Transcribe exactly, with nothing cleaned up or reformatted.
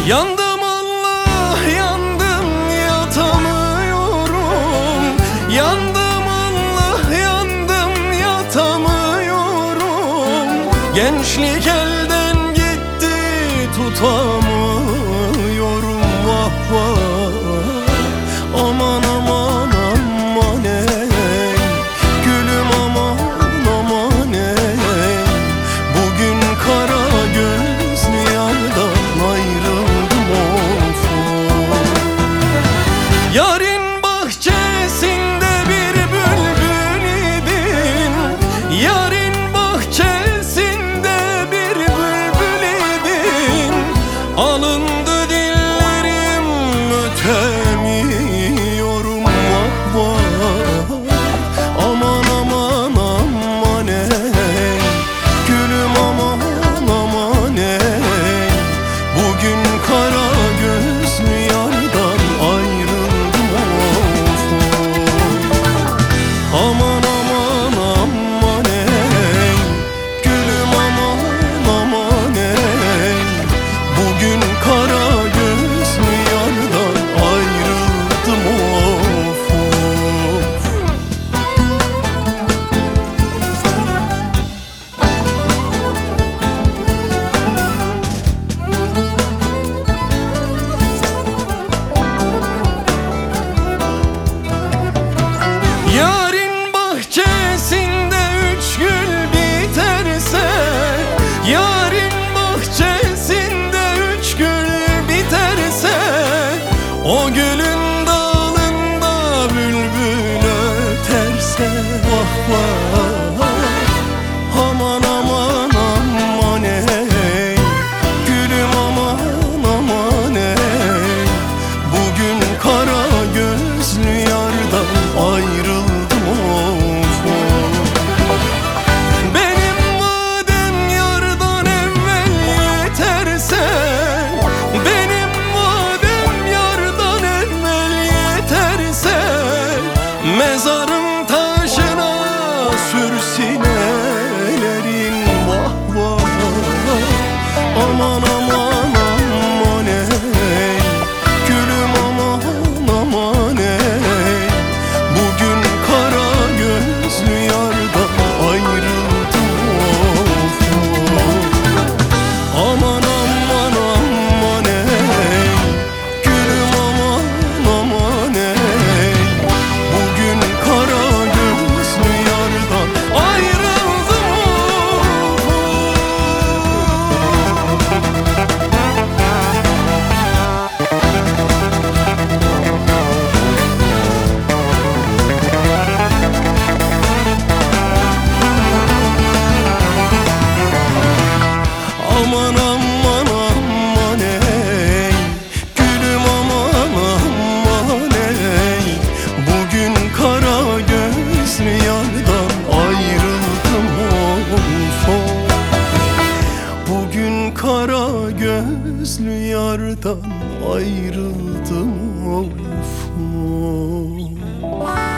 Yandım Allah, yandım yatamıyorum. Yandım Allah, yandım yatamıyorum. Gençlik elden gitti, tutamıyorum. Vah vah, aman aman aman ey, gülüm aman aman ey. Bugün kara gözlü yardan ayrıldım of. Yarın bahçesinde bir bülbül idin. Yarın bahçesinde bir bülbül idin. Alındı dillerim, ötemiyorum vah vah. Aman aman aman ey, gülüm aman aman ey. Bugün kara gözlü yardan ayrıldım of. Aman aman aman ey, gülüm aman aman ey. Bugün kara gözlü yardan ayrıldım of. Yarın bahçesinde üç gül biterse, yarın bahçesinde üç gül biterse, o gülün dalında bülbül öterse vah vah. Aman aman aman ey, gülüm aman aman ey. Bugün kara gözlü yardan ayrıldım of. Benim vadem yardan evvel yeterse, benim vadem yardan evvel yeterse, mezarın taşına sürsün ellerin vah vah. Aman aman aman ey, gülüm aman aman ey. Bugün kara gözlü yardan ayrıldım of. Aman aman aman ey, gülüm aman aman ey. Bugün kara gözlü yardan ayrıldım of. Aman aman aman ey, gülüm aman aman ey. Bugün kara gözlü yardan ayrıldım of. Bugün kara gözlü yardan ayrıldım of.